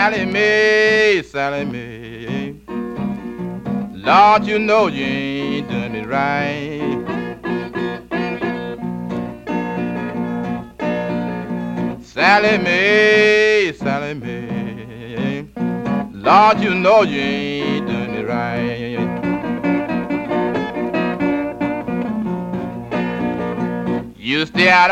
Sally Mae, Sally Mae, Lord, you know you ain't doing it right. Sally Mae, Sally Mae, Lord, you know you ain't doing it right. You stay out